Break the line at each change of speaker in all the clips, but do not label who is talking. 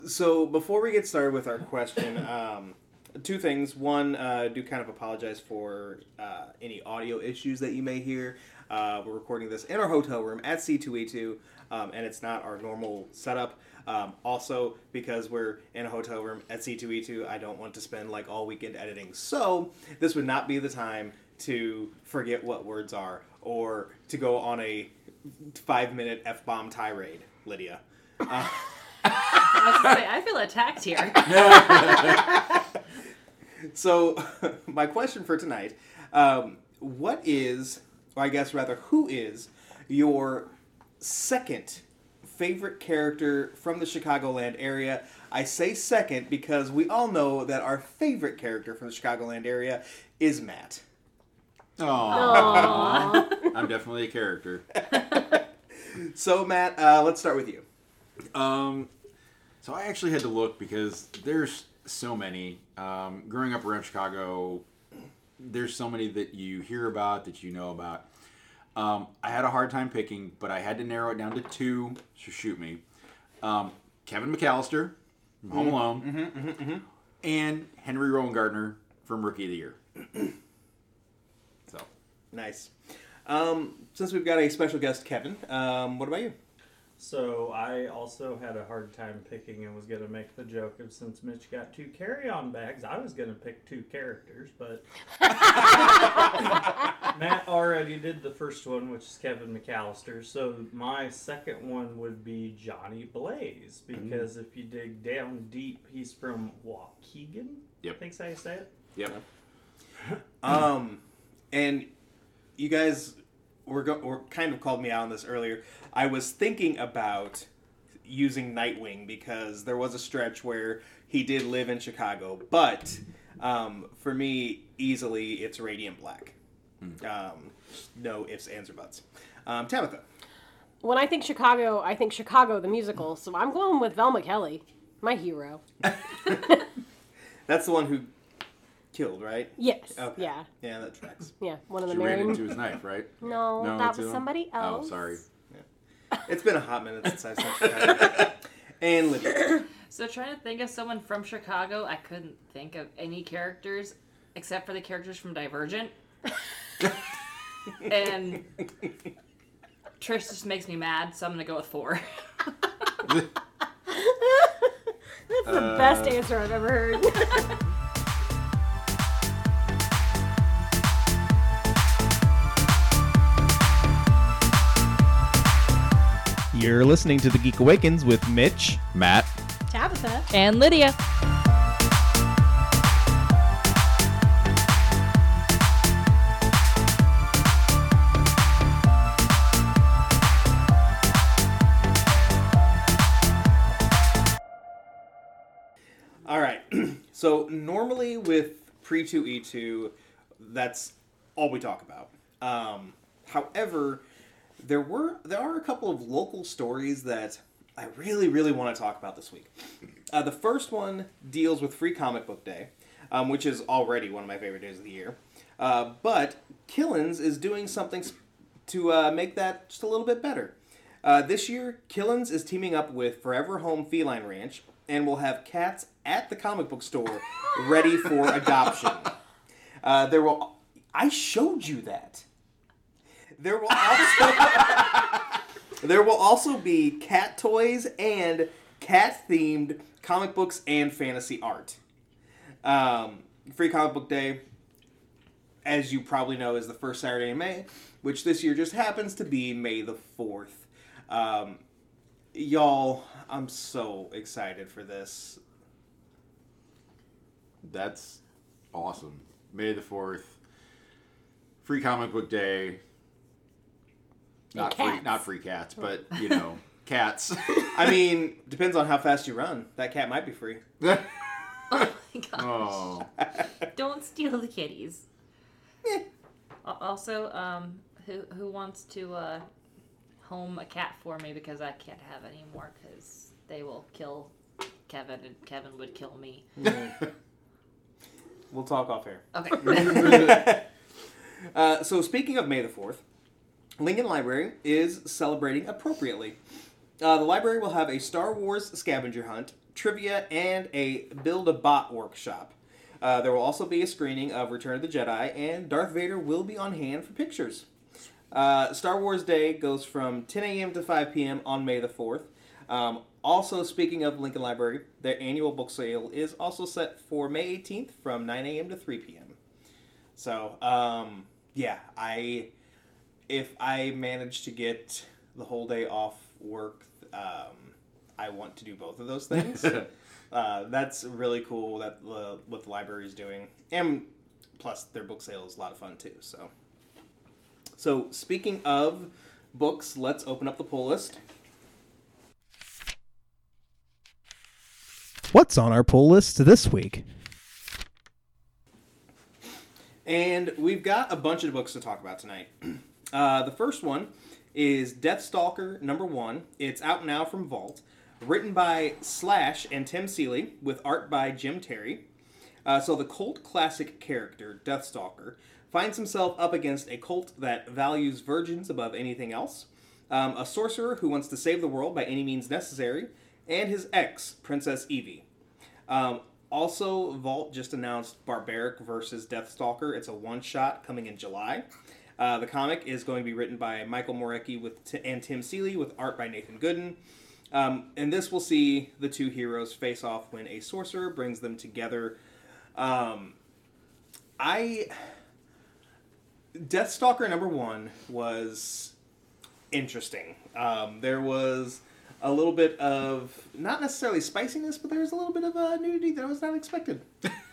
So before we get started with our question, two things. One, do kind of apologize for any audio issues that you may hear. We're recording this in our hotel room at C2E2, and it's not our normal setup. Also, because we're in a hotel room at C2E2, I don't want to spend like all weekend editing. So this would not be the time to forget what words are or to go on a 5-minute F-bomb tirade, Lydia.
I was gonna say, I feel attacked here.
So, my question for tonight, what is, or I guess rather, who is your second favorite character from the Chicagoland area? I say second because we all know that our favorite character from the Chicagoland area is Matt.
Aww. I'm definitely a character.
So, Matt, let's start with you.
So I actually had to look because there's so many. Growing up around Chicago, there's so many that you hear about, that you know about. I had a hard time picking, but I had to narrow it down to two, so shoot me. Kevin McAllister from Home Alone, and Henry Rowan Gardner from Rookie of the Year. So
Nice. Since we've got a special guest, Kevin, what about you?
So I also had a hard time picking and was going to make the joke of since Mitch got 2 carry-on bags, I was going to pick 2 characters, but Matt already did the first one, which is Kevin McAllister. So my second one would be Johnny Blaze, because if you dig down deep, he's from Waukegan.
Yep.
I think's how you say it.
Yep.
And you guys were kind of called me out on this earlier. I was thinking about using Nightwing because there was a stretch where he did live in Chicago, but for me, easily it's Radiant Black. No ifs, ands, or buts. Tabitha.
When I think Chicago the musical, so I'm going with Velma Kelly, my hero.
That's the one who killed, right?
Yes.
Okay.
Yeah.
Yeah, that tracks.
Yeah. One of the
She ran
married.
into his knife, right?
No,
No,
that
it's
was
him?
somebody else.
Oh, sorry.
It's been a hot minute since I said And Lydia.
So trying to think of someone from Chicago, I couldn't think of any characters except for the characters from Divergent. And Trish just makes me mad, so I'm gonna go with 4.
That's the best answer I've ever heard.
You're listening to The Geek Awakens with Mitch,
Matt.
Tabitha.
And Lydia.
All right. So normally with Pre-2E2, that's all we talk about. However, there are a couple of local stories that I really, really want to talk about this week. The first one deals with Free Comic Book Day, which is already one of my favorite days of the year. But Killins is doing something to make that just a little bit better. This year, Killins is teaming up with Forever Home Feline Ranch and will have cats at the comic book store ready for adoption. I showed you that. There will also be cat toys and cat-themed comic books and fantasy art. Free Comic Book Day, as you probably know, is the first Saturday in May, which this year just happens to be May the 4th. Y'all, I'm so excited for this.
That's awesome. May the 4th. Free Comic Book Day. Not free cats, but, you know, cats.
I mean, depends on how fast you run. That cat might be free.
Oh my gosh.
Oh.
Don't steal the kitties. Also, who wants to home a cat for me because I can't have any more because they will kill Kevin and Kevin would kill me.
We'll talk off air.
Okay.
So speaking of May the 4th, Lincoln Library is celebrating appropriately. The library will have a Star Wars scavenger hunt, trivia, and a Build-A-Bot workshop. There will also be a screening of Return of the Jedi, and Darth Vader will be on hand for pictures. Star Wars Day goes from 10 a.m. to 5 p.m. on May the 4th. Also, speaking of Lincoln Library, their annual book sale is also set for May 18th from 9 a.m. to 3 p.m. So, yeah, if I manage to get the whole day off work, I want to do both of those things. That's really cool that what the library is doing, and plus their book sale is a lot of fun too. So speaking of books, let's open up the pull list.
What's on our pull list this week?
And we've got a bunch of books to talk about tonight. The first one is Deathstalker #1. It's out now from Vault. Written by Slash and Tim Seeley, with art by Jim Terry. So the cult classic character, Deathstalker, finds himself up against a cult that values virgins above anything else, a sorcerer who wants to save the world by any means necessary, and his ex, Princess Evie. Also, Vault just announced Barbaric versus Deathstalker. It's a one-shot coming in July. The comic is going to be written by Michael Morecki and Tim Seeley, with art by Nathan Gooden. And this will see the two heroes face off when a sorcerer brings them together. Deathstalker #1 was interesting. There was a little bit of, not necessarily spiciness, but there was a little bit of nudity that I was not expected.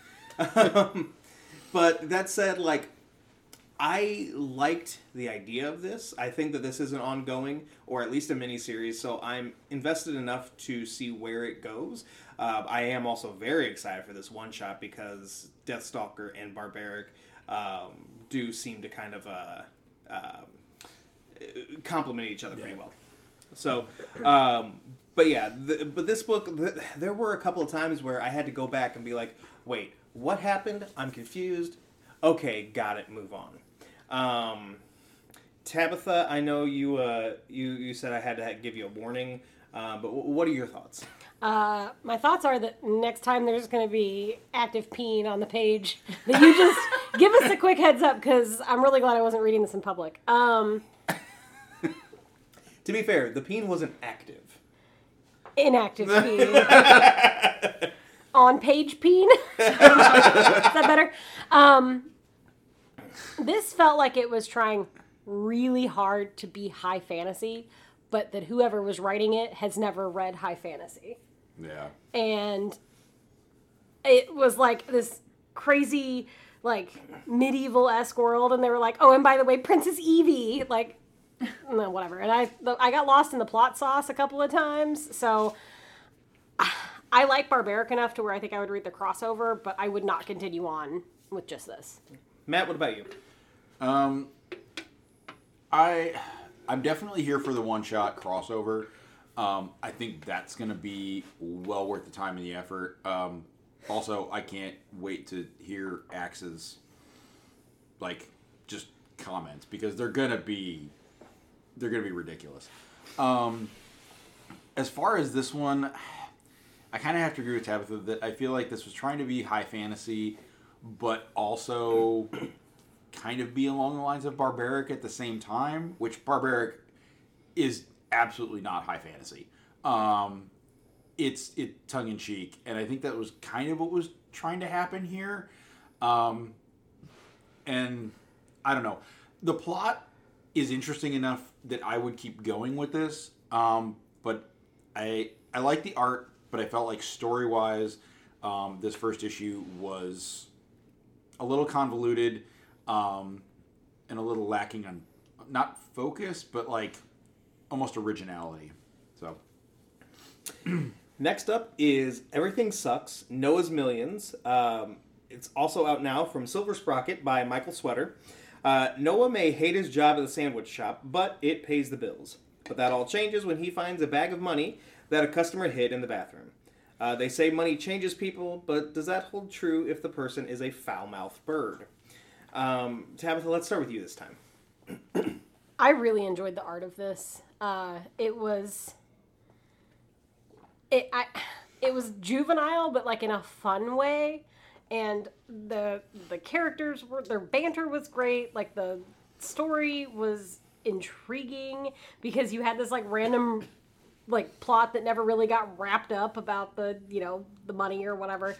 But that said, like, I liked the idea of this. I think that this is an ongoing, or at least a miniseries, so I'm invested enough to see where it goes. I am also very excited for this one-shot because Deathstalker and Barbaric do seem to kind of complement each other pretty well. So, but yeah, but this book, there were a couple of times where I had to go back and be like, wait, what happened? I'm confused. Okay, got it, move on. Tabitha, I know you said I had to give you a warning, but what are your thoughts?
My thoughts are that next time there's going to be active peen on the page, that you just give us a quick heads up, because I'm really glad I wasn't reading this in public.
To be fair, the peen wasn't active.
Inactive peen. On page peen? Is that better? This felt like it was trying really hard to be high fantasy, but that whoever was writing it has never read high fantasy.
Yeah.
And it was like this crazy, like, medieval-esque world, and they were like, oh, and by the way, Princess Evie, like, no, whatever. And I got lost in the plot sauce a couple of times, so I like Barbaric enough to where I think I would read the crossover, but I would not continue on with just this.
Matt, what about you?
I'm definitely here for the one-shot crossover. I think that's going to be well worth the time and the effort. Also, I can't wait to hear Axe's, like, just comments, because they're going to be ridiculous. As far as this one, I kind of have to agree with Tabitha that I feel like this was trying to be high fantasy, but also kind of be along the lines of Barbaric at the same time, which Barbaric is absolutely not high fantasy. It's tongue-in-cheek, and I think that was kind of what was trying to happen here. And I don't know. The plot is interesting enough that I would keep going with this, but I like the art, but I felt like story-wise, this first issue was a little convoluted, and a little lacking on, not focus, but like almost originality. So
next up is Everything Sucks, Noah's Millions. It's also out now from Silver Sprocket by Michael Sweater. Noah may hate his job at the sandwich shop, but it pays the bills. But that all changes when he finds a bag of money that a customer hid in the bathroom. They say money changes people, but does that hold true if the person is a foul-mouthed bird? Tabitha, let's start with you this time.
I really enjoyed the art of this. it was juvenile, but like in a fun way. And the characters their banter was great. Like the story was intriguing because you had this like random like plot that never really got wrapped up about the the money or whatever.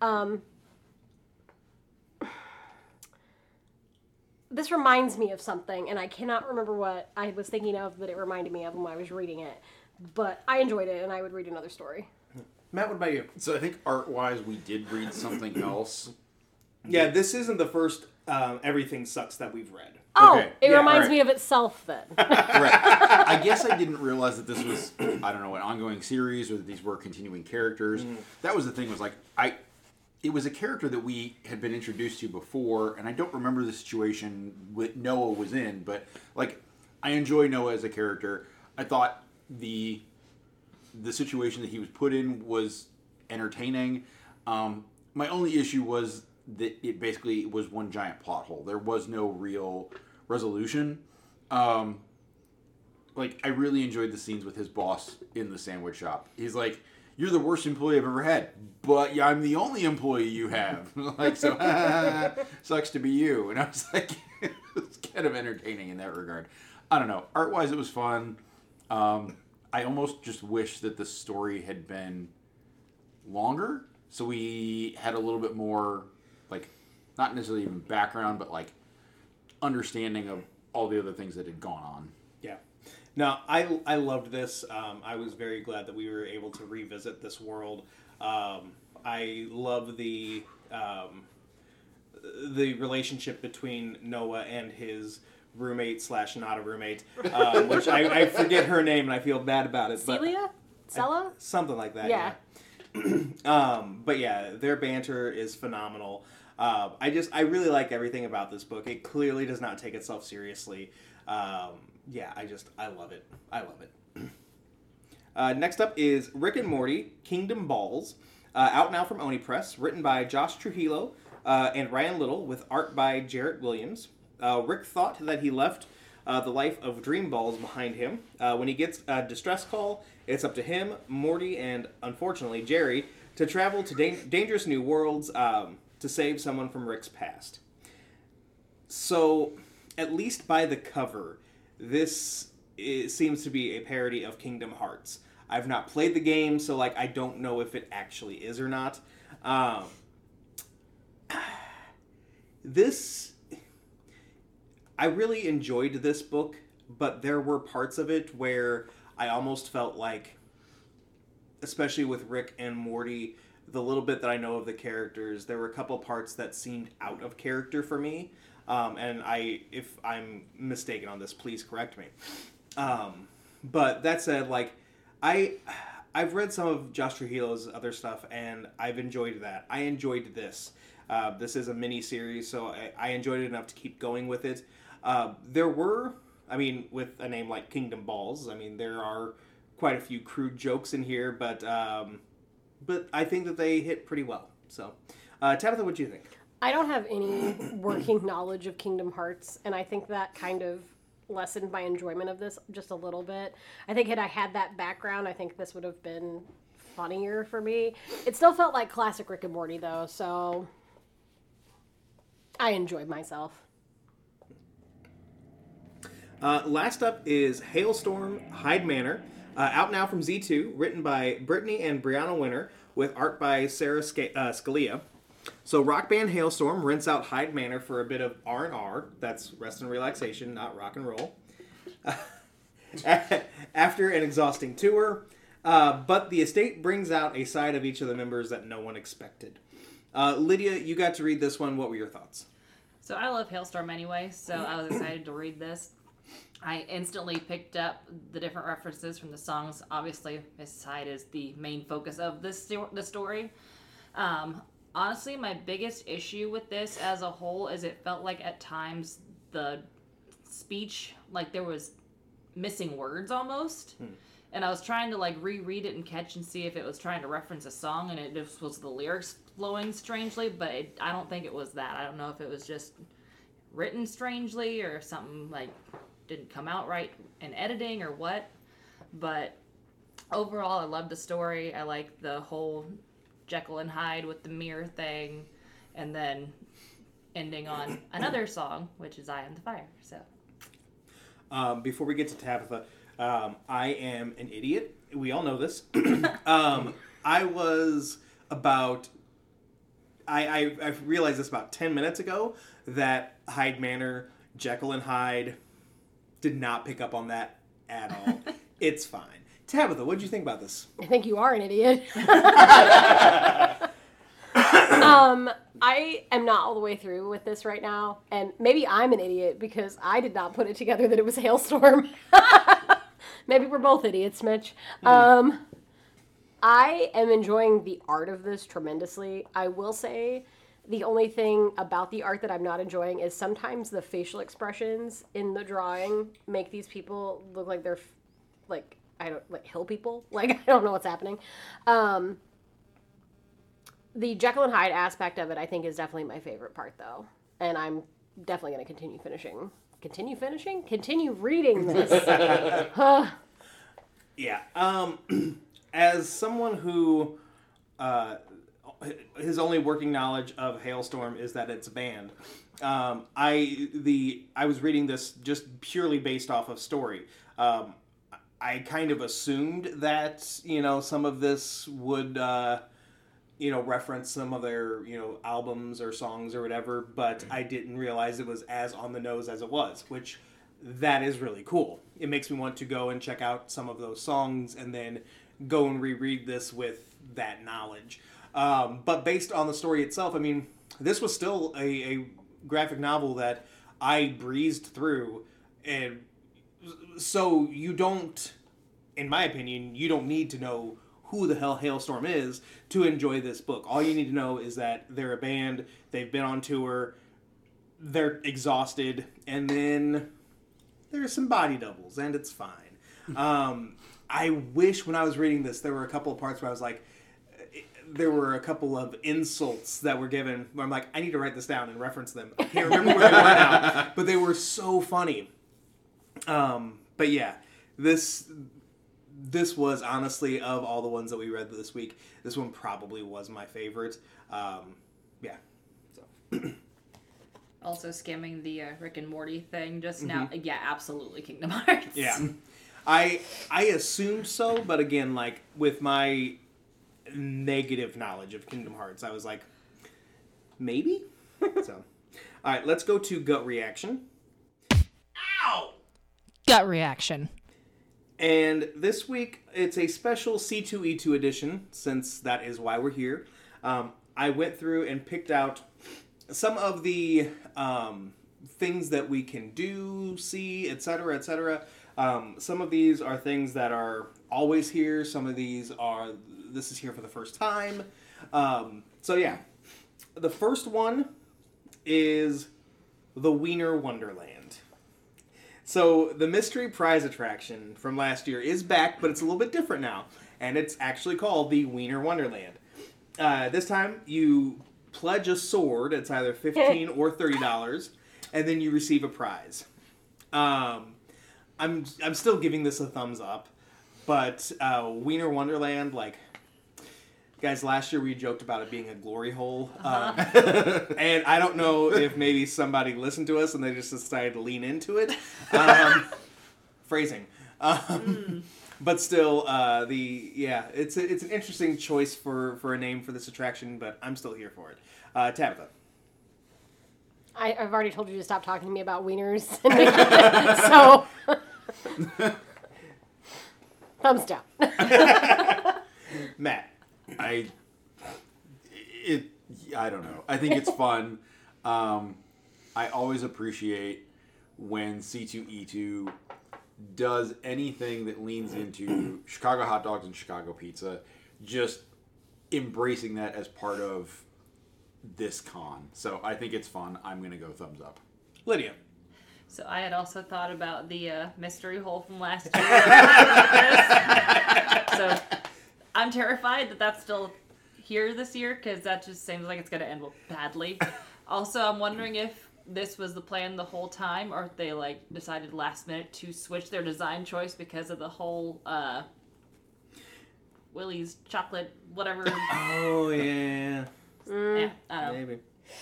This reminds me of something, and I cannot remember what I was thinking of that it reminded me of when I was reading it. But I enjoyed it, and I would read another story.
Matt, what about you?
So I think art-wise, we did read something else.
Yeah, this isn't the first Everything Sucks that we've read.
Oh,
Okay.
it
Yeah,
reminds
alright.
me of itself then.
Right. I guess I didn't realize that this was, I don't know, an ongoing series or that these were continuing characters. That was the thing, was like, it was a character that we had been introduced to before, and I don't remember the situation that Noah was in, but, like, I enjoy Noah as a character. I thought the situation that he was put in was entertaining. My only issue was that it basically was one giant plot hole. There was no real resolution. Like, I really enjoyed the scenes with his boss in the sandwich shop. He's like, "You're the worst employee I've ever had, but yeah, I'm the only employee you have." Like, so, sucks to be you. And I was like, it's kind of entertaining in that regard. I don't know. Art-wise, it was fun. I almost just wish that the story had been longer, so we had a little bit more, like, not necessarily even background, but, like, understanding of all the other things that had gone on.
Yeah. No, I loved this. I was very glad that we were able to revisit this world. I love the relationship between Noah and his roommate / not a roommate, which I forget her name and I feel bad about it.
Celia? Stella?
Something like that.
Yeah.
But yeah, their banter is phenomenal. I really like everything about this book. It clearly does not take itself seriously. Yeah, I love it. I love it. Next up is Rick and Morty, Kingdom Balls, out now from Oni Press, written by Josh Trujillo and Ryan Little, with art by Jarrett Williams. Rick thought that he left the life of dream balls behind him. When he gets a distress call, it's up to him, Morty, and unfortunately Jerry to travel to dangerous new worlds to save someone from Rick's past. So, at least by the cover, this seems to be a parody of Kingdom Hearts. I've not played the game, so like I don't know if it actually is or not. I really enjoyed this book, but there were parts of it where I almost felt like, especially with Rick and Morty, the little bit that I know of the characters, there were a couple parts that seemed out of character for me. And if I'm mistaken on this, please correct me. But that said, like, I've read some of Josh Trujillo's other stuff, and I've enjoyed that. I enjoyed this. This is a mini-series, so I enjoyed it enough to keep going with it. There were, I mean, with a name like Kingdom Balls, I mean, there are quite a few crude jokes in here, but I think that they hit pretty well. So, Tabitha, what do you think?
I don't have any working knowledge of Kingdom Hearts, and I think that kind of lessened my enjoyment of this just a little bit. I think had I had that background, I think this would have been funnier for me. It still felt like classic Rick and Morty, though, so I enjoyed myself.
Last up is Hailstorm, Hyde Manor, out now from Z2, written by Brittany and Brianna Winter, with art by Sarah Scalia. So Rock Band Hailstorm rents out Hyde Manor for a bit of R&R. That's rest and relaxation, not rock and roll. After an exhausting tour, but the estate brings out a side of each of the members that no one expected. Lydia, you got to read this one. What were your thoughts?
So I love Hailstorm anyway, so I was excited to read this. I instantly picked up the different references from the songs. Obviously, Miss Hyde is the main focus of the story. Honestly, my biggest issue with this as a whole is it felt like at times the speech, like there was missing words almost. And I was trying to like reread it and catch and see if it was trying to reference a song, and it just was the lyrics flowing strangely, but I don't think it was that. I don't know if it was just written strangely or something like didn't come out right in editing or what. But overall, I love the story. I like the whole Jekyll and Hyde with the mirror thing, and then ending on another song, which is "I Am the Fire." So,
Before we get to Tabitha, I am an idiot. We all know this. I was about... I realized this about 10 minutes ago, that Hyde Manor, Jekyll and Hyde, did not pick up on that at all. It's fine. Tabitha, what did you think about this?
I think you are an idiot. I am not all the way through with this right now, and maybe I'm an idiot because I did not put it together that it was Hailstorm. Maybe we're both idiots, Mitch. I am enjoying the art of this tremendously. I will say the only thing about the art that I'm not enjoying is sometimes the facial expressions in the drawing make these people look like they're like hill people. Like, I don't know what's happening. The Jekyll and Hyde aspect of it, I think, is definitely my favorite part, though. And I'm definitely going to continue reading this.
Yeah. As someone who his only working knowledge of Hailstorm is that it's a band, I was reading this just purely based off of story. I kind of assumed that some of this would reference some of their albums or songs or whatever, but I didn't realize it was as on the nose as it was, which that is really cool. It makes me want to go and check out some of those songs and then go and reread this with that knowledge. But based on the story itself, I mean, this was still a graphic novel that I breezed through, and so you don't, in my opinion, you don't need to know who the hell Hailstorm is to enjoy this book. All you need to know is that they're a band, they've been on tour, they're exhausted, and then there's some body doubles, and it's fine. I wish when I was reading this, there were a couple of parts where I was like, there were a couple of insults that were given where I'm like, I need to write this down and reference them. I can't remember where they were now, but they were so funny. But yeah, this was honestly, of all the ones that we read this week, this one probably was my favorite. Yeah. So.
Also skimming the Rick and Morty thing just now. Yeah, absolutely Kingdom Hearts.
Yeah. I assumed so, but again, like, with my negative knowledge of Kingdom Hearts, I was like, maybe? So, alright, let's go to Gut Reaction. Ow!
Gut Reaction.
And this week, it's a special C2E2 edition, since that is why we're here. I went through and picked out some of the things that we can do, see, etc., etc. Some of these are things that are always here. Some of these are, this is here for the first time. So yeah, the first one is the Wiener Wonderland. So the mystery prize attraction from last year is back, but it's a little bit different now. And it's actually called the Wiener Wonderland. This time you pledge a sword. It's either $15 or $30, and then you receive a prize. I'm still giving this a thumbs up, but Wiener Wonderland, like, guys, last year we joked about it being a glory hole, and I don't know if maybe somebody listened to us and they just decided to lean into it. Phrasing. But still, it's an interesting choice for a name for this attraction, but I'm still here for it. Tabitha.
I've already told you to stop talking to me about wieners. So, thumbs down.
Matt.
I don't know. I think it's fun. I always appreciate when C2E2 does anything that leans into Chicago hot dogs and Chicago pizza, just embracing that as part of this con. So I think it's fun. I'm going to go thumbs up.
Lydia.
So I had also thought about the mystery hole from last year. So I'm terrified that that's still here this year, because that just seems like it's going to end badly. Also, I'm wondering if this was the plan the whole time, or if they decided last minute to switch their design choice because of the whole Willie's chocolate, whatever.
Oh yeah,
Yeah, I don't know.
maybe.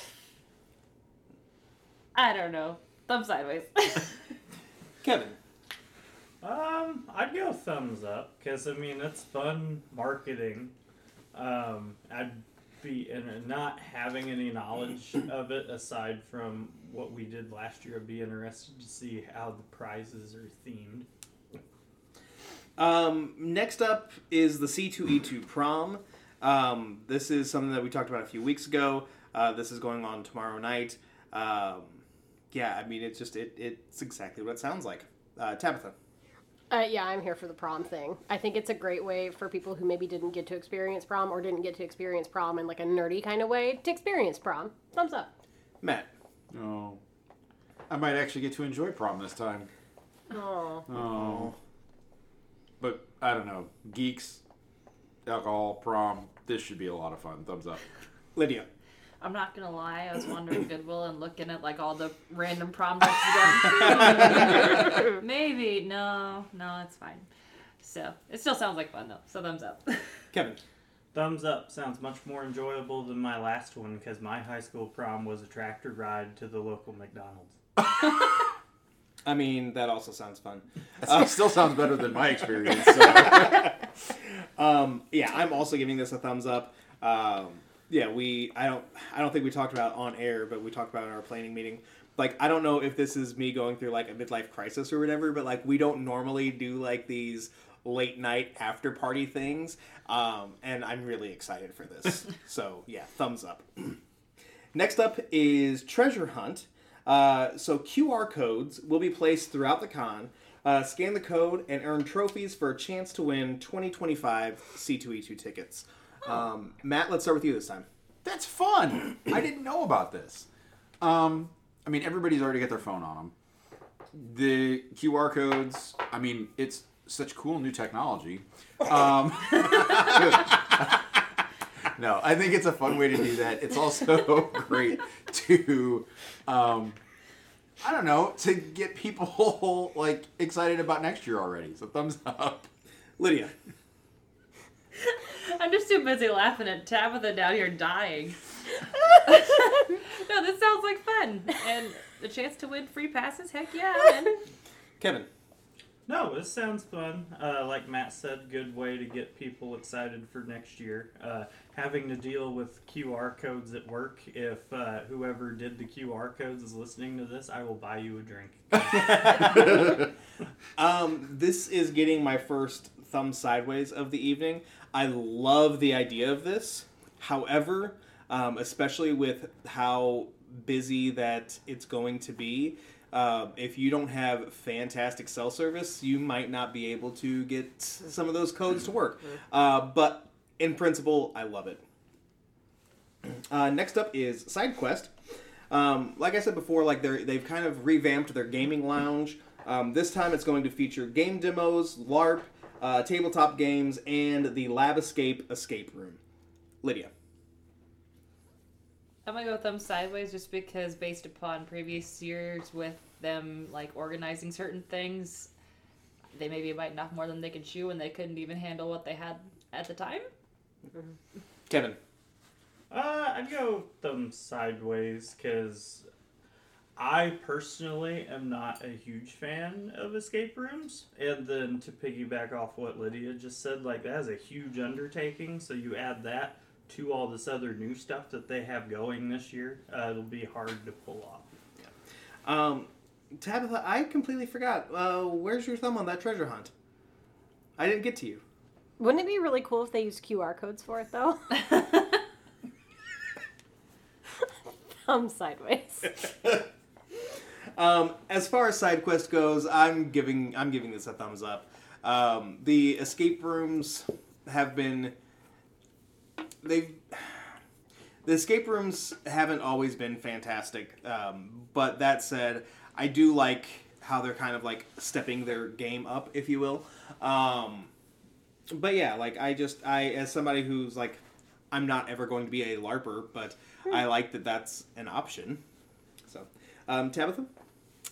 I don't know. Thumb sideways.
Kevin.
I'd go thumbs up because I mean it's fun marketing. I'd be and not having any knowledge of it aside from what we did last year. I'd be interested to see how the prizes are themed.
Next up is the C2E2 prom. This is something that we talked about a few weeks ago. This is going on tomorrow night. Yeah, I mean, it's exactly what it sounds like. Tabitha.
Yeah, I'm here for the prom thing. I think it's a great way for people who maybe didn't get to experience prom or didn't get to experience prom in like a nerdy kind of way to experience prom. Thumbs up.
Matt.
Oh, I might actually get to enjoy prom this time.
Oh.
Oh, but I don't know. Geeks, alcohol, prom. This should be a lot of fun. Thumbs up.
Lydia.
I'm not gonna lie, I was wandering Goodwill and looking at like all the random prom nights going. Maybe no, it's fine. So it still sounds like fun though. So thumbs up.
Kevin.
Thumbs up sounds much more enjoyable than my last one because my high school prom was a tractor ride to the local McDonald's.
I mean, that also sounds fun.
It still sounds better than my experience. So.
Yeah, I'm also giving this a thumbs up. Yeah, I don't think we talked about it on air, but we talked about it in our planning meeting. Like, I don't know if this is me going through like a midlife crisis or whatever, but like we don't normally do like these late night after party things, and I'm really excited for this. So yeah, thumbs up. Next up is Treasure Hunt. So QR codes will be placed throughout the con. Scan the code and earn trophies for a chance to win 2025 C2E2 tickets. Matt, let's start with you this time.
That's fun. I didn't know about this. I mean, everybody's already got their phone on them. The QR codes, I mean, it's such cool new technology. No, I think it's a fun way to do that. It's also great to, I don't know, to get people like excited about next year already. So thumbs up.
Lydia.
I'm just too busy laughing at Tabitha down here dying. No, this sounds like fun. And the chance to win free passes, heck yeah, man.
Kevin.
No, this sounds fun. Like Matt said, good way to get people excited for next year. Having to deal with QR codes at work. If whoever did the QR codes is listening to this, I will buy you a drink.
This is getting my first thumb sideways of the evening. I love the idea of this. However, especially with how busy that it's going to be, if you don't have fantastic cell service, you might not be able to get some of those codes to work. But in principle, I love it. Next up is SideQuest. Like I said before, like they've kind of revamped their gaming lounge. This time it's going to feature game demos, LARP, tabletop games, and the Lab escape room. Lydia.
I'm gonna go with them sideways just because based upon previous years with them like organizing certain things, they maybe bite off more than they can chew and they couldn't even handle what they had at the time.
Kevin.
I'd go them sideways because I personally am not a huge fan of escape rooms. And then to piggyback off what Lydia just said, like that is a huge undertaking. So you add that to all this other new stuff that they have going this year, it'll be hard to pull off.
Tabitha, I completely forgot. Where's your thumb on that treasure hunt? I didn't get to you.
Wouldn't it be really cool if they used QR codes for it though? Thumb sideways.
As far as SideQuest goes, I'm giving this a thumbs up. The escape rooms have been the escape rooms haven't always been fantastic. But that said, I do like how they're kind of like stepping their game up, if you will. But yeah, like I as somebody who's like, I'm not ever going to be a LARPer, but I like that that's an option. So, Tabitha?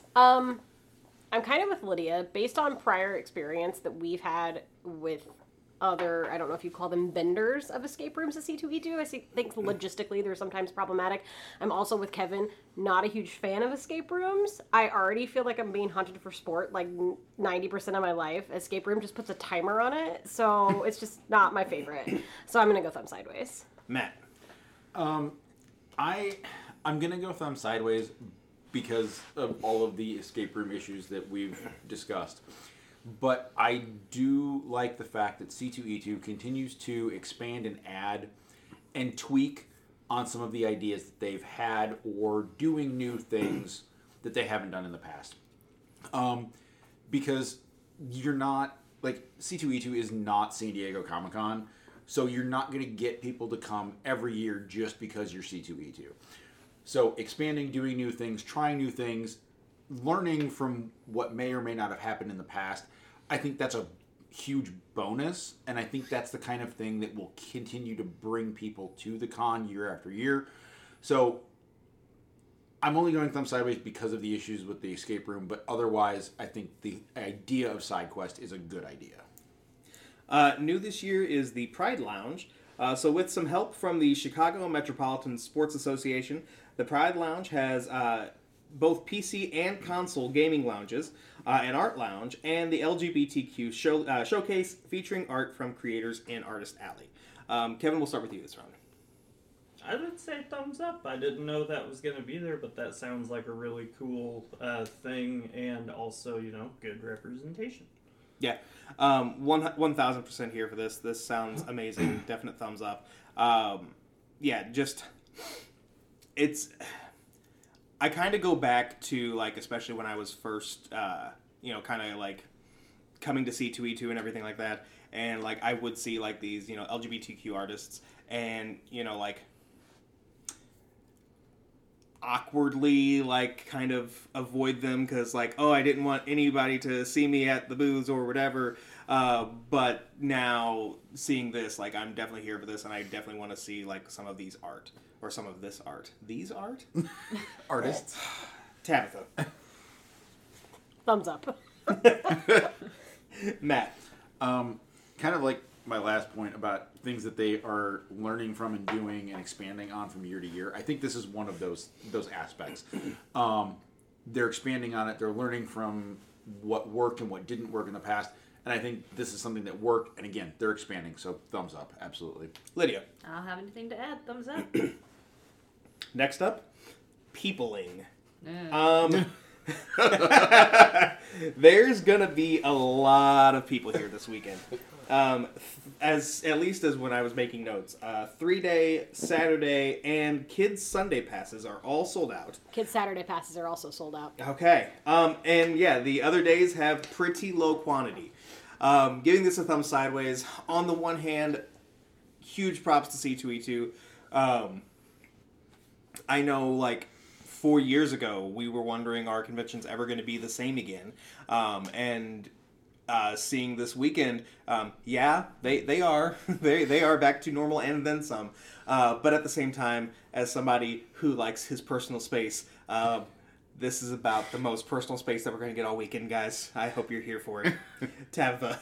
I'm kind of with Lydia. Based on prior experience that we've had with other, I don't know if you call them vendors of escape rooms at C2E2. Think logistically they're sometimes problematic. I'm also with Kevin, not a huge fan of escape rooms. I already feel like I'm being hunted for sport like 90% of my life. Escape room just puts a timer on it, so it's just not my favorite. So I'm going to go thumb sideways.
Matt.
I'm gonna go thumb sideways because of all of the escape room issues that we've discussed. But I do like the fact that C2E2 continues to expand and add and tweak on some of the ideas that they've had or doing new things that they haven't done in the past. Because you're not, like, C2E2 is not San Diego Comic-Con, so you're not going to get people to come every year just because you're C2E2. So expanding, doing new things, trying new things, learning from what may or may not have happened in the past, I think that's a huge bonus, and I think that's the kind of thing that will continue to bring people to the con year after year. So I'm only going thumb sideways because of the issues with the escape room, but otherwise I think the idea of SideQuest is a good idea.
New this year is the Pride Lounge. So with some help from the Chicago Metropolitan Sports Association, the Pride Lounge has both PC and console gaming lounges, an art lounge, and the LGBTQ showcase featuring art from creators in Artist Alley. Kevin, we'll start with you this round.
I would say thumbs up. I didn't know that was going to be there, but that sounds like a really cool thing, and also, good representation.
Yeah, 1,000% here for this. This sounds amazing. Definite thumbs up. Yeah, just I kind of go back to, like, especially when I was first, kind of like coming to C2E2 and everything like that, and like I would see like these, LGBTQ artists, and like awkwardly like kind of avoid them because like, oh, I didn't want anybody to see me at the booths or whatever, but now seeing this, like, I'm definitely here for this, and I definitely want to see like some of these art or some of this art. These art?
Artists.
Tabitha.
Thumbs up.
Matt.
Kind of like my last point about things that they are learning from and doing and expanding on from year to year. I think this is one of those aspects. They're expanding on it. They're learning from what worked and what didn't work in the past. And I think this is something that worked. And again, they're expanding. So thumbs up. Absolutely.
Lydia.
I don't have anything to add. Thumbs up.
Next up, peopling.
Yeah.
There's gonna be a lot of people here this weekend. As at least as when I was making notes, 3-day, Saturday, and Kids Sunday passes are all sold out.
Kids Saturday passes are also sold out.
Okay. And yeah, the other days have pretty low quantity. Giving this a thumb sideways. On the one hand, huge props to C2E2. I know, like, 4 years ago, we were wondering, are conventions ever going to be the same again? And seeing this weekend, yeah, they are. they are back to normal and then some. But at the same time, as somebody who likes his personal space, this is about the most personal space that we're going to get all weekend, guys. I hope you're here for it. Tabitha.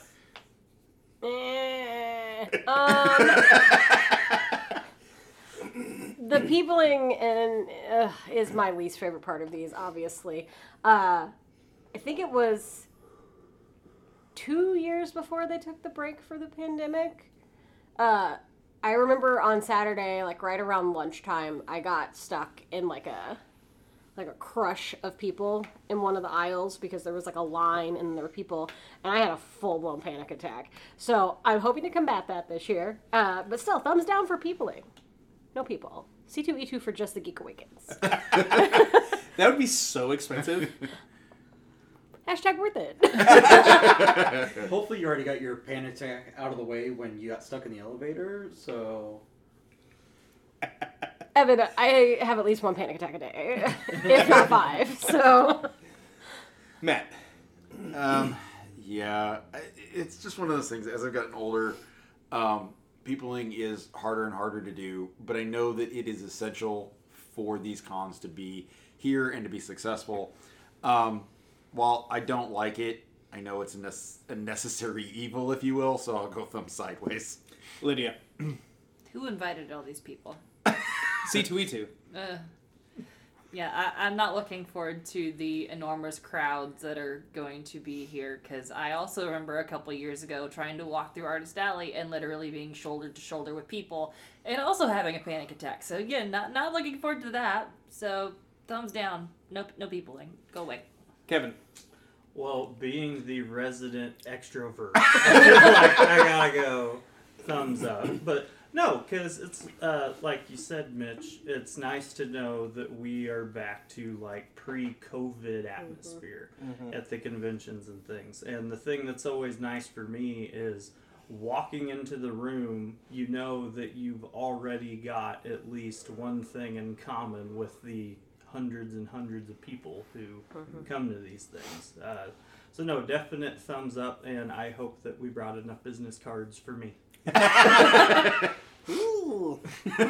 The peopling is my least favorite part of these, obviously. I think it was 2 years before they took the break for the pandemic. I remember on Saturday, like right around lunchtime, I got stuck in like a crush of people in one of the aisles because there was like a line and there were people, and I had a full-blown panic attack. So I'm hoping to combat that this year. But still, thumbs down for peopling. No people. C2E2 for just the Geek Awakens.
That would be so expensive.
Hashtag worth it.
Hopefully you already got your panic attack out of the way when you got stuck in the elevator, so...
Evan, I have at least one panic attack a day, if not 5, so...
Matt.
Yeah, it's just one of those things. As I've gotten older, peopling is harder and harder to do, but I know that it is essential for these cons to be here and to be successful. While I don't like it, I know it's a necessary evil, if you will, so I'll go thumb sideways.
Lydia.
Who invited all these people?
C2E2.
Yeah, I'm not looking forward to the enormous crowds that are going to be here, because I also remember a couple years ago trying to walk through Artist Alley and literally being shoulder to shoulder with people and also having a panic attack. So again, not looking forward to that. So thumbs down. No peopling. Go away.
Kevin.
Well, being the resident extrovert, I feel like I gotta go thumbs up. But no, because it's like you said, Mitch. It's nice to know that we are back to like pre-COVID atmosphere at the conventions and things. And the thing that's always nice for me is walking into the room. You know that you've already got at least one thing in common with the hundreds and hundreds of people who come to these things. So no, definite thumbs up, and I hope that we brought enough business cards for me.
Ooh.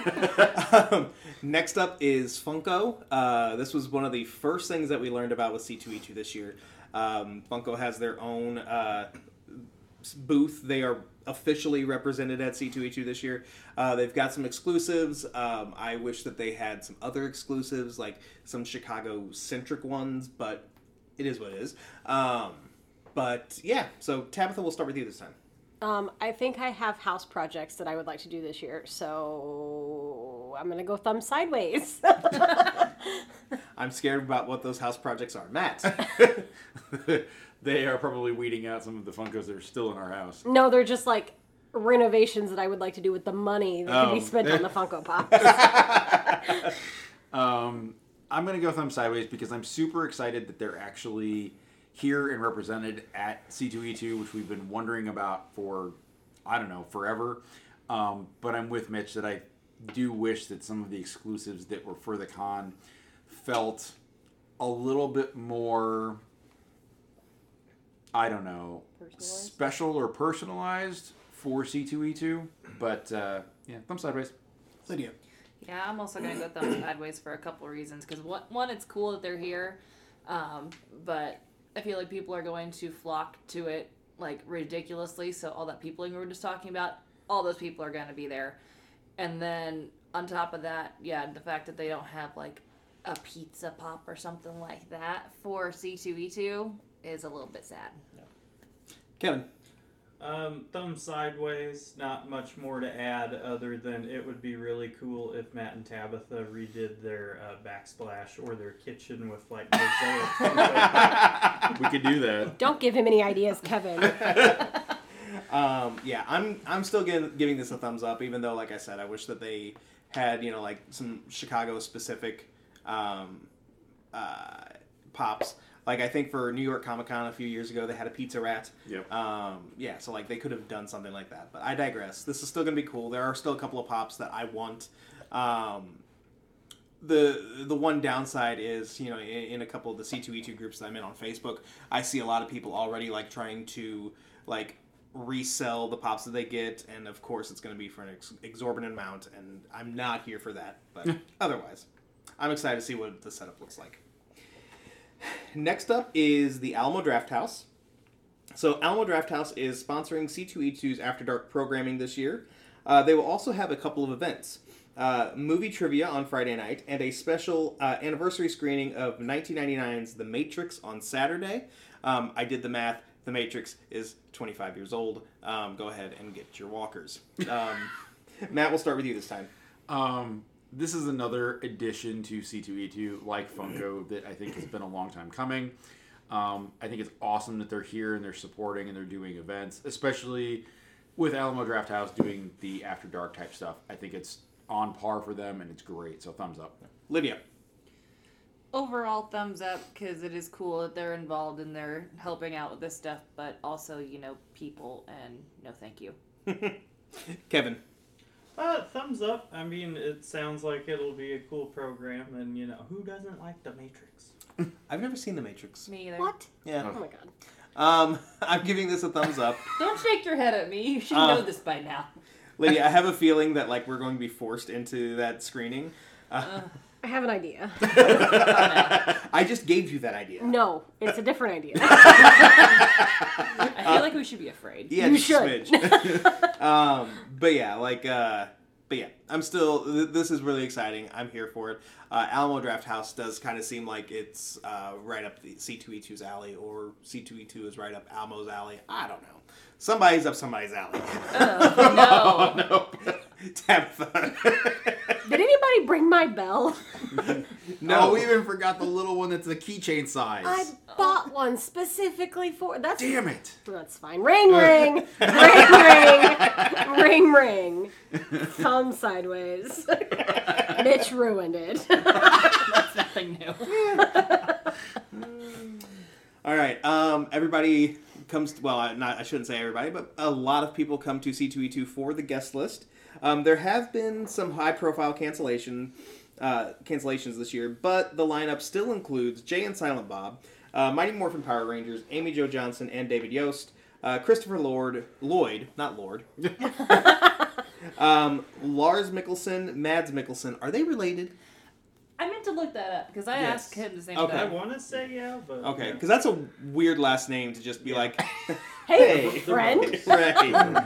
Next up is Funko. This was one of the first things that we learned about with C2E2 this year. Funko has their own booth. They are officially represented at C2E2 this year. They've got some exclusives. I wish that they had some other exclusives, like some Chicago-centric ones, but it is what it is. But yeah, so Tabitha, we'll start with you this time.
I think I have house projects that I would like to do this year, so I'm going to go thumb sideways.
I'm scared about what those house projects are. Matt.
They are probably weeding out some of the Funkos that are still in our house.
No, they're just like renovations that I would like to do with the money that could be spent on the Funko Pops.
I'm going to go thumb sideways because I'm super excited that they're actually here and represented at C2E2, which we've been wondering about for, I don't know, forever. But I'm with Mitch that I do wish that some of the exclusives that were for the con felt a little bit more, I don't know, special or personalized for C2E2. But yeah, thumb sideways.
Lydia.
Yeah, I'm also going to go thumbs sideways for a couple of reasons. Because one, it's cool that they're here, but I feel like people are going to flock to it like ridiculously. So all that peopling we were just talking about, all those people are going to be there. And then on top of that, yeah, the fact that they don't have like a pizza pop or something like that for C2E2 is a little bit sad.
Kevin.
Thumb sideways, not much more to add other than it would be really cool if Matt and Tabitha redid their backsplash or their kitchen with like mosaic.
We could do that.
Don't give him any ideas, Kevin.
Yeah, I'm still giving this a thumbs up, even though, like I said, I wish that they had, like some Chicago specific pops. Like, I think for New York Comic Con a few years ago, they had a Pizza Rat.
Yep.
Yeah, so, like, they could have done something like that. But I digress. This is still going to be cool. There are still a couple of pops that I want. The one downside is, in a couple of the C2E2 groups that I'm in on Facebook, I see a lot of people already, like, trying to, like, resell the pops that they get. And, of course, it's going to be for an exorbitant amount. And I'm not here for that. But otherwise, I'm excited to see what the setup looks like. Next up is the Alamo Drafthouse. So Alamo Drafthouse is sponsoring C2E2's After Dark programming this year. They will also have a couple of events. Movie trivia on Friday night and a special anniversary screening of 1999's The Matrix on Saturday. I did the math. The Matrix is 25 years old. Go ahead and get your walkers. Matt, we'll start with you this time.
This is another addition to C2E2, like Funko, that I think has been a long time coming. I think it's awesome that they're here and they're supporting and they're doing events, especially with Alamo Drafthouse doing the After Dark type stuff. I think it's on par for them and it's great, so thumbs up.
Lydia.
Overall, thumbs up, because it is cool that they're involved and they're helping out with this stuff, but also, people, and no thank you.
Kevin.
Thumbs up. I mean, it sounds like it'll be a cool program, and who doesn't like The Matrix?
I've never seen The Matrix.
Me either.
What?
Yeah.
Oh my god.
I'm giving this a thumbs up.
Don't shake your head at me. You should know this by now.
Lydia, I have a feeling that we're going to be forced into that screening.
I have an idea.
I just gave you that idea.
No, it's a different idea.
I feel like we should be afraid.
Yeah,
You
just a
should.
smidge. But yeah, I'm still. This is really exciting. I'm here for it. Alamo Draft House does kind of seem like it's right up the C2E2's alley, or C2E2 is right up Almo's alley. I don't know. Somebody's up somebody's alley.
No.
No. Tabitha.
Did anybody bring my bell?
No, we even forgot the little one that's the keychain size.
I bought one specifically for that's.
Damn it!
That's fine. Ring, ring, ring, ring, ring. Thumb sideways. Mitch ruined it.
That's nothing new.
All right. Everybody comes. I shouldn't say everybody, but a lot of people come to C2E2 for the guest list. There have been some high-profile cancellations this year, but the lineup still includes Jay and Silent Bob, Mighty Morphin Power Rangers, Amy Jo Johnson, and David Yost, Christopher Lloyd, not Lord, Lars Mikkelsen, Mads Mikkelsen. Are they related?
I meant to look that up because I
Yes.
asked him the same
Okay.
I
thing.
want to say yeah, but
Okay,
yeah.
because that's a weird last name to just be like,
Hey, friend.
Right.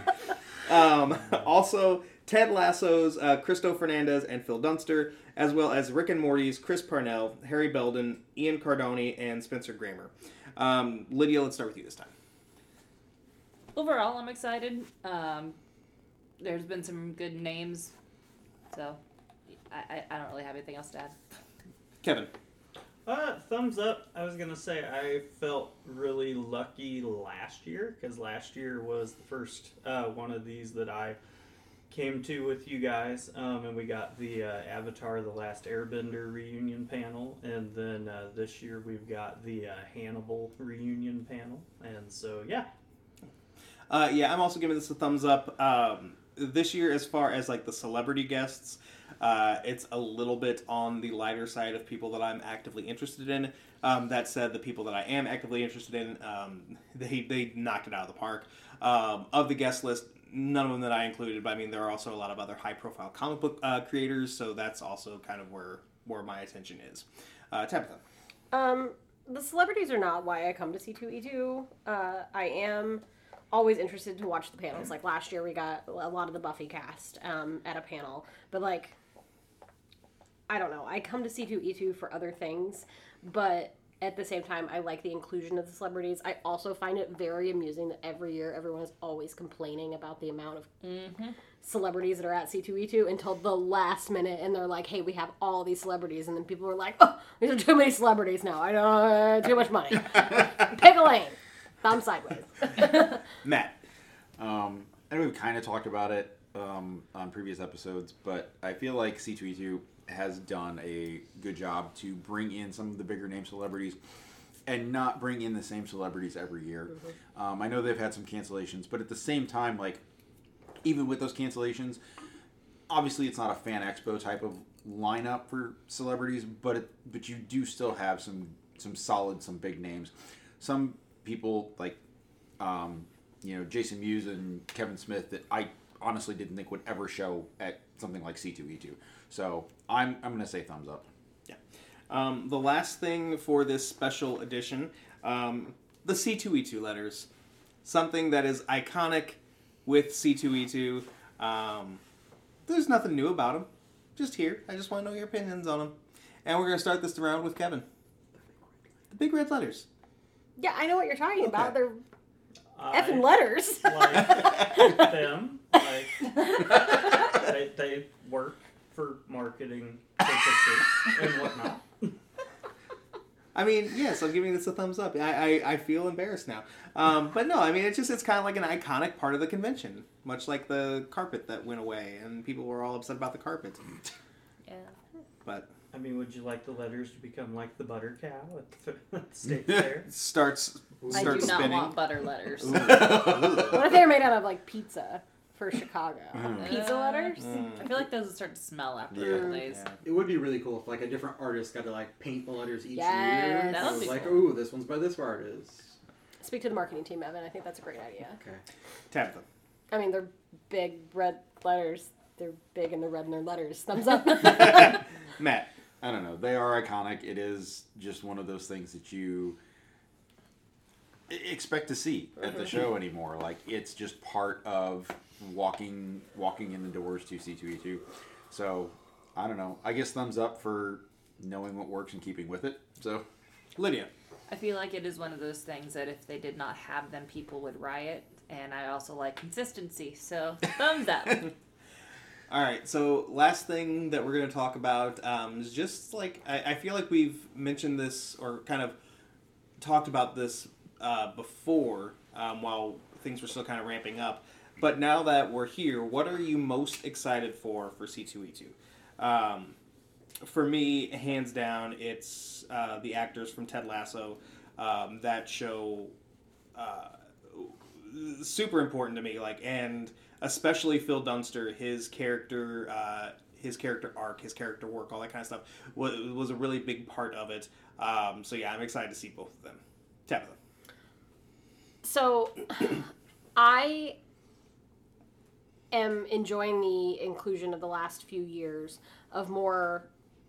Also, Ted Lasso's Christo Fernandez and Phil Dunster, as well as Rick and Morty's Chris Parnell, Harry Belden, Ian Cardoni, and Spencer Grammer. Lydia, let's start with you this time.
Overall, I'm excited. There's been some good names, so I don't really have anything else to add.
Kevin.
Thumbs up. I was gonna say I felt really lucky last year because last year was the first one of these that I came to with you guys, and we got the Avatar: The Last Airbender reunion panel, and then this year we've got the Hannibal reunion panel, and so yeah.
Yeah, I'm also giving this a thumbs up. This year, as far as like the celebrity guests, it's a little bit on the lighter side of people that I'm actively interested in. That said, the people that I am actively interested in, they knocked it out of the park. Of the guest list, none of them that I included, but I mean there are also a lot of other high-profile comic book creators, so that's also kind of where my attention is. Tabitha.
The celebrities are not why I come to C2E2. I am always interested to watch the panels. Like last year we got a lot of the Buffy cast at a panel. But like, I don't know. I come to C2E2 for other things, but at the same time I like the inclusion of the celebrities. I also find it very amusing that every year everyone is always complaining about the amount of celebrities that are at C2E2 until the last minute, and they're like, hey, we have all these celebrities, and then people are like, oh, these are too many celebrities now. I don't too much money. Pick a lane. Thumb sideways.
Matt.
I know we've kind of talked about it on previous episodes, but I feel like C2E2 has done a good job to bring in some of the bigger name celebrities and not bring in the same celebrities every year. I know they've had some cancellations, but at the same time, like, even with those cancellations, obviously it's not a fan expo type of lineup for celebrities, but you do still have some solid, some big names. Some people like Jason Mewes and Kevin Smith that I honestly didn't think would ever show at something like C2E2. So I'm gonna say thumbs up.
Yeah. The last thing for this special edition, the C2E2 letters, something that is iconic with C2E2. There's nothing new about them. Just here. I just want to know your opinions on them. And we're gonna start this round with Kevin. The big red letters.
Yeah, I know what you're talking about.
Okay.
They're effing letters.
Like them. Like they work for marketing purposes and whatnot.
I mean, yes, I'm giving this a thumbs up. I feel embarrassed now. But no, I mean, it's kind of like an iconic part of the convention. Much like the carpet that went away and people were all upset about the carpet.
Yeah.
But
I mean, would you like the letters to become like the butter cow at the state fair?
starts
I do not
spinning.
want butter letters.
What if they were made out of like pizza for Chicago? Pizza letters?
I feel like those would start to smell after a
Yeah.
couple days.
Yeah.
It would be really cool if like a different artist got to like paint the letters each
Yes.
year.
That
So
would
it's
be
like,
cool.
ooh, this one's by this artist.
Speak to the marketing team, Evan. I think that's a great idea.
Okay.
Tabitha.
I mean, they're big red letters. They're big and they're red in their letters. Thumbs up.
Matt.
I don't know. They are iconic. It is just one of those things that you expect to see at the show anymore. Like, it's just part of walking in the doors to C2E2. So, I don't know. I guess thumbs up for knowing what works and keeping with it. So,
Lydia.
I feel like it is one of those things that if they did not have them, people would riot. And I also like consistency. So, thumbs up.
All right, so last thing that we're going to talk about is just like, I feel like we've mentioned this or kind of talked about this before while things were still kind of ramping up. But now that we're here, what are you most excited for C2E2? For me, hands down, it's the actors from Ted Lasso. That show, super important to me. Like, and especially Phil Dunster, his character arc, his character work, all that kind of stuff was a really big part of it. So yeah, I'm excited to see both of them. Tabitha.
So, I am enjoying the inclusion of the last few years of more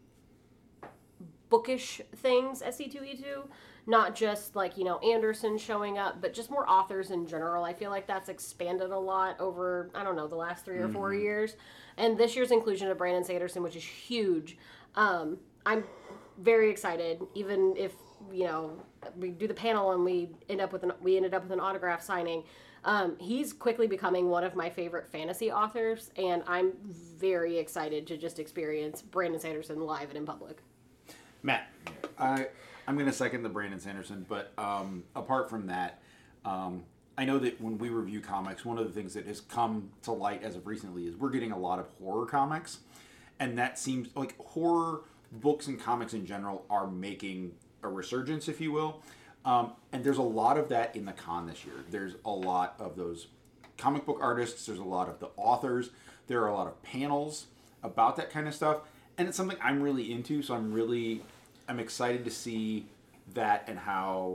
bookish things at C2E2. Not just like, Anderson showing up, but just more authors in general. I feel like that's expanded a lot over, I don't know, the last 3 or 4 years. And this year's inclusion of Brandon Sanderson, which is huge. I'm very excited, even if, we do the panel and we ended up with an autograph signing. He's quickly becoming one of my favorite fantasy authors, and I'm very excited to just experience Brandon Sanderson live and in public.
Matt.
I'm going to second the Brandon Sanderson, but apart from that, I know that when we review comics, one of the things that has come to light as of recently is we're getting a lot of horror comics, and that seems like horror books and comics in general are making a resurgence, if you will, and there's a lot of that in the con this year. There's a lot of those comic book artists, there's a lot of the authors, there are a lot of panels about that kind of stuff, and it's something I'm really into, so I'm excited to see that and how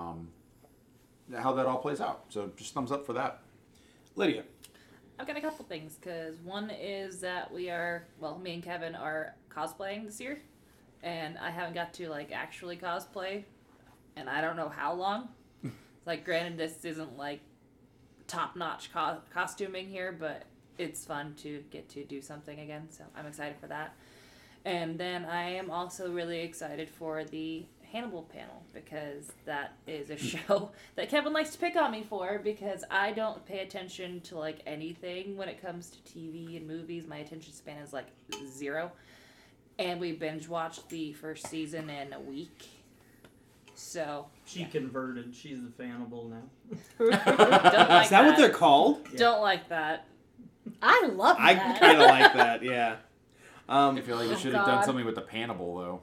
that all plays out. So just thumbs up for that.
Lydia.
I've got a couple things, because one is that me and Kevin are cosplaying this year, and I haven't got to, actually cosplay, and I don't know how long. Granted, this isn't, top-notch costuming here, but it's fun to get to do something again, so I'm excited for that. And then I am also really excited for the Hannibal panel, because that is a show that Kevin likes to pick on me for, because I don't pay attention to anything when it comes to TV and movies. My attention span is 0. And we binge watched the first season in a week. So
She converted. She's the Fannibal now.
don't like
Is that what they're called?
Don't like that.
I love
I
that.
kind of like that, yeah.
I feel like you should have done
God.
something with the Pannibal, though.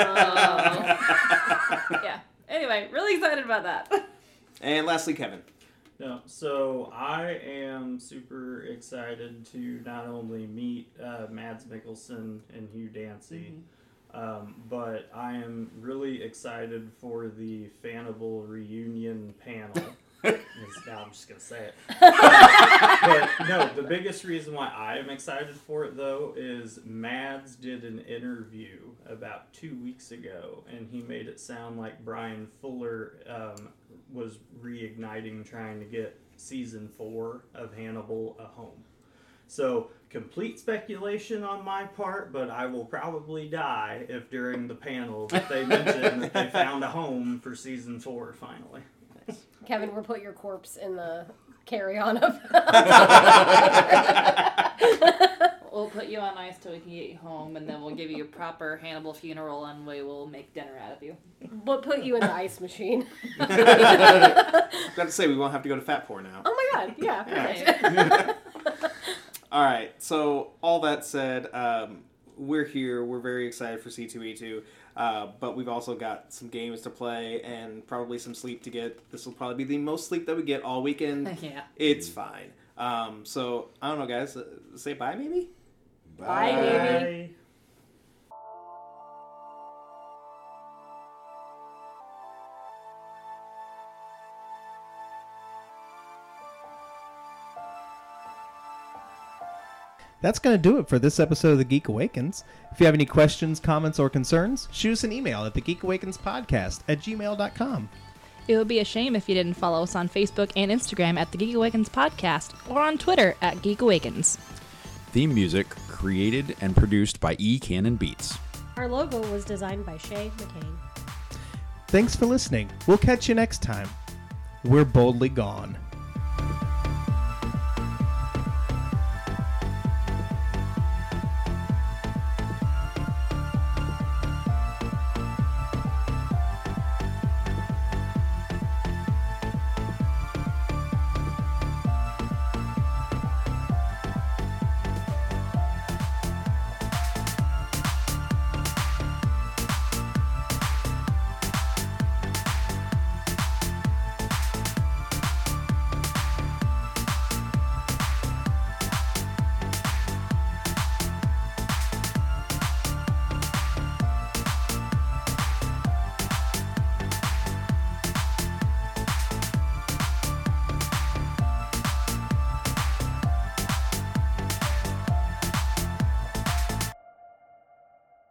Yeah. Anyway, really excited about that.
And lastly, Kevin.
No, so I am super excited to not only meet Mads Mikkelsen and Hugh Dancy, but I am really excited for the Fannibal reunion panel. Now I'm just going to say it. But no, the biggest reason why I am excited for it, though, is Mads did an interview about 2 weeks ago, and he made it sound like Brian Fuller was reigniting trying to get season 4 of Hannibal a home. So, complete speculation on my part, but I will probably die if during the panel that they mentioned that they found a home for season 4 finally.
Kevin, we'll put your corpse in the carry-on of...
We'll put you on ice till we can get you home, and then we'll give you a proper Hannibal funeral, and we will make dinner out of you.
We'll put you in the ice machine.
Got to say, we won't have to go to Fatpour now.
Oh my god, yeah, perfect.
All right, so all that said, we're here. We're very excited for C2E2, but we've also got some games to play and probably some sleep to get. This will probably be the most sleep that we get all weekend.
Yeah.
It's fine. So, I don't know, guys. Say bye, maybe?
Bye, baby.
That's going to do it for this episode of The Geek Awakens. If you have any questions, comments, or concerns, shoot us an email at thegeekawakenspodcast@gmail.com.
It would be a shame if you didn't follow us on Facebook and Instagram at the Geek Awakens Podcast or on Twitter at Geek Awakens.
Theme music created and produced by E. Cannon Beats.
Our logo was designed by Shay McCain.
Thanks for listening. We'll catch you next time. We're boldly gone.